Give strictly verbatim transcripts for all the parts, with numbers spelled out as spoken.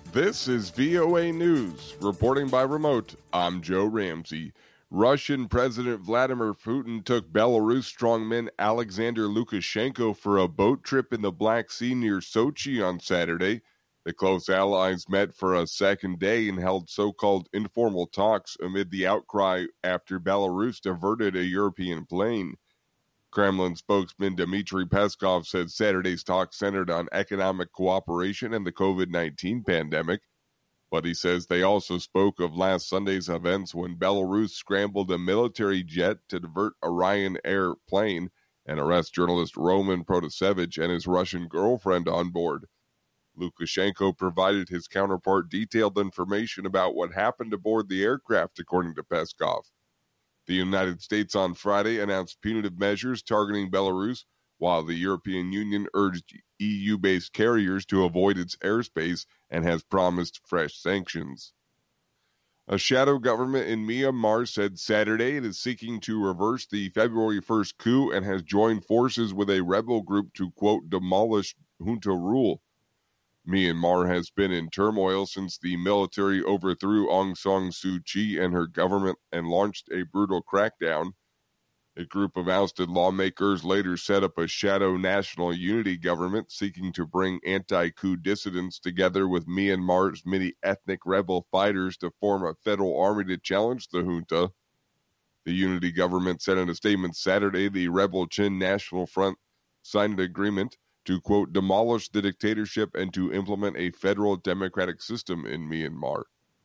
This is V O A News. Reporting by remote, I'm Joe Ramsey. Russian President Vladimir Putin took Belarus strongman Alexander Lukashenko for a boat trip in the Black Sea near Sochi on Saturday. The close allies met for a second day and held so-called informal talks amid the outcry after Belarus diverted a European plane. Kremlin spokesman Dmitry Peskov said Saturday's talks centered on economic cooperation and the covid nineteen pandemic, but he says they also spoke of last Sunday's events when Belarus scrambled a military jet to divert a Ryanair plane and arrest journalist Roman Protasevich and his Russian girlfriend on board. Lukashenko provided his counterpart detailed information about what happened aboard the aircraft, according to Peskov. The United States on Friday announced punitive measures targeting Belarus, while the European Union urged E U-based carriers to avoid its airspace and has promised fresh sanctions. A shadow government in Myanmar said Saturday it is seeking to reverse the February first coup and has joined forces with a rebel group to, quote, demolish junta rule. Myanmar has been in turmoil since the military overthrew Aung San Suu Kyi and her government and launched a brutal crackdown. A group of ousted lawmakers later set up a shadow national unity government seeking to bring anti-coup dissidents together with Myanmar's many ethnic rebel fighters to form a federal army to challenge the junta. The unity government said in a statement Saturday the rebel Chin National Front signed an agreement to, quote, demolish the dictatorship and to implement a federal democratic system in Myanmar.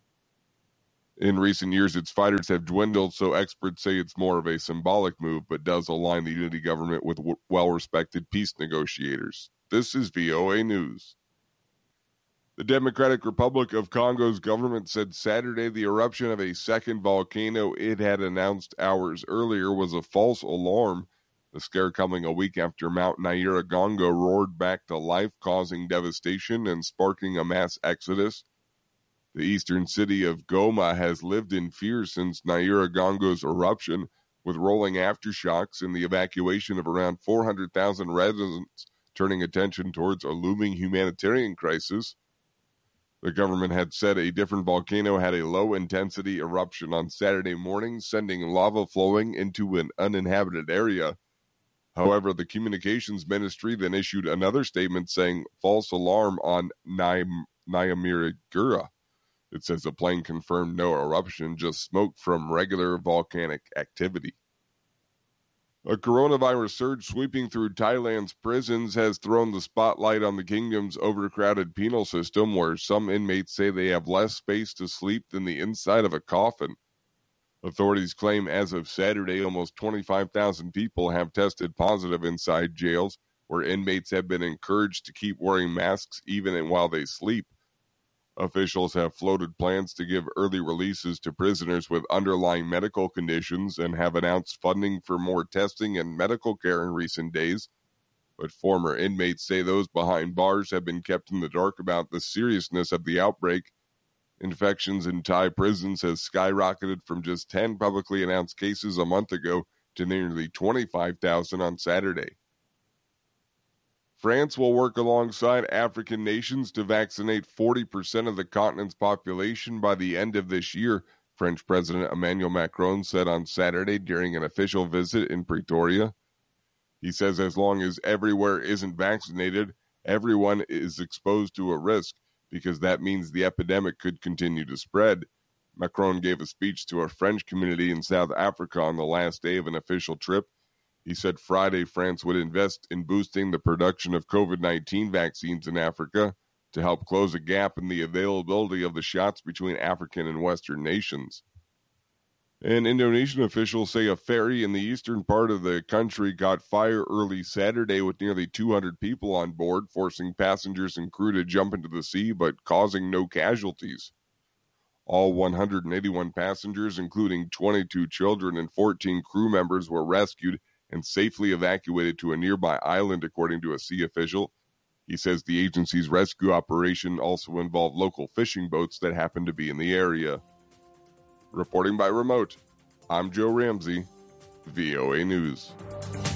In recent years, its fighters have dwindled, so experts say it's more of a symbolic move, but does align the unity government with w- well-respected peace negotiators. This is V O A News. The Democratic Republic of Congo's government said Saturday the eruption of a second volcano it had announced hours earlier was a false alarm. The scare coming a week after Mount Nyiragongo roared back to life, causing devastation and sparking a mass exodus. The eastern city of Goma has lived in fear since Nyiragongo's eruption, with rolling aftershocks and the evacuation of around four hundred thousand residents, turning attention towards a looming humanitarian crisis. The government had said a different volcano had a low-intensity eruption on Saturday morning, sending lava flowing into an uninhabited area. However, the communications ministry then issued another statement saying false alarm on Nyamira. It says the plane confirmed no eruption, just smoke from regular volcanic activity. A coronavirus surge sweeping through Thailand's prisons has thrown the spotlight on the kingdom's overcrowded penal system, where some inmates say they have less space to sleep than the inside of a coffin. Authorities claim as of Saturday, almost twenty-five thousand people have tested positive inside jails, where inmates have been encouraged to keep wearing masks even while they sleep. Officials have floated plans to give early releases to prisoners with underlying medical conditions and have announced funding for more testing and medical care in recent days. But former inmates say those behind bars have been kept in the dark about the seriousness of the outbreak. Infections in Thai prisons has skyrocketed from just ten publicly announced cases a month ago to nearly twenty-five thousand on Saturday. France will work alongside African nations to vaccinate forty percent of the continent's population by the end of this year, French President Emmanuel Macron said on Saturday during an official visit in Pretoria. He says as long as everywhere isn't vaccinated, everyone is exposed to a risk, because that means the epidemic could continue to spread. Macron gave a speech to a French community in South Africa on the last day of an official trip. He said Friday France would invest in boosting the production of covid nineteen vaccines in Africa to help close a gap in the availability of the shots between African and Western nations. And Indonesian officials say a ferry in the eastern part of the country caught fire early Saturday with nearly two hundred people on board, forcing passengers and crew to jump into the sea but causing no casualties. All one hundred eighty-one passengers, including twenty-two children and fourteen crew members, were rescued and safely evacuated to a nearby island, according to a sea official. He says the agency's rescue operation also involved local fishing boats that happened to be in the area. Reporting by remote, I'm Joe Ramsey, V O A News.